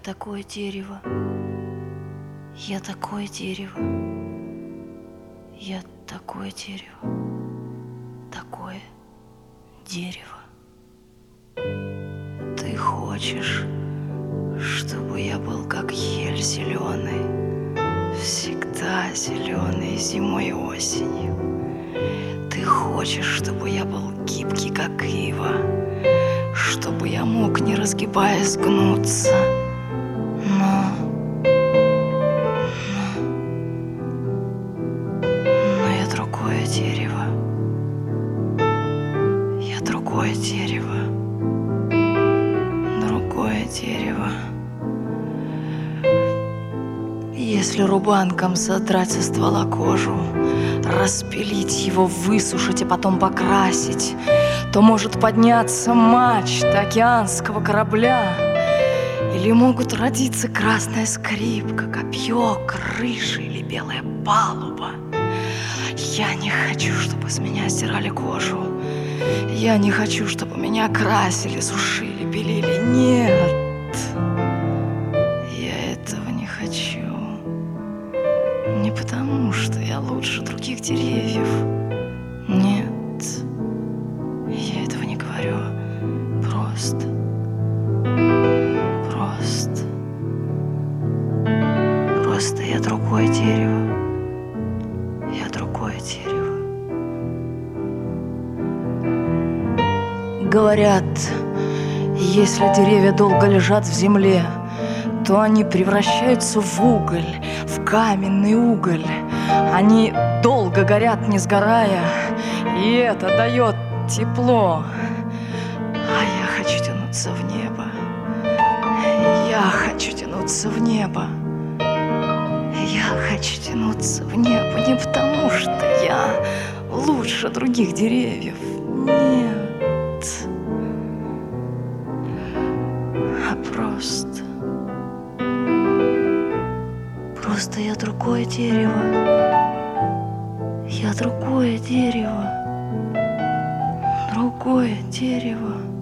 такое дерево, я такое дерево, я такое дерево, такое дерево. Ты хочешь, чтобы я был как ель зеленый, всегда зеленый зимой и осенью. Ты хочешь, чтобы я был гибкий, как ива, чтобы я мог, не разгибаясь, гнуться. Но я другое дерево. Я другое дерево. Другое дерево. Если рубанком содрать со ствола кожу, распилить его, высушить и потом покрасить, то может подняться мачта океанского корабля. Или могут родиться красная скрипка, копье, крыша или белая палуба. Я не хочу, чтобы с меня стирали кожу. Я не хочу, чтобы меня красили, сушили, белили. Нет, я этого не хочу. Не потому, что я лучше других деревьев. Нет, я этого не говорю. Просто я другое дерево. Я другое дерево. Говорят, если деревья долго лежат в земле, то они превращаются в уголь, в каменный уголь. Они долго горят, не сгорая, и это дает тепло. А я хочу тянуться в небо. Я хочу тянуться в небо. Я хочу тянуться в небо не потому, что я лучше других деревьев. Нет. А просто я другое дерево. Я другое дерево. Другое дерево.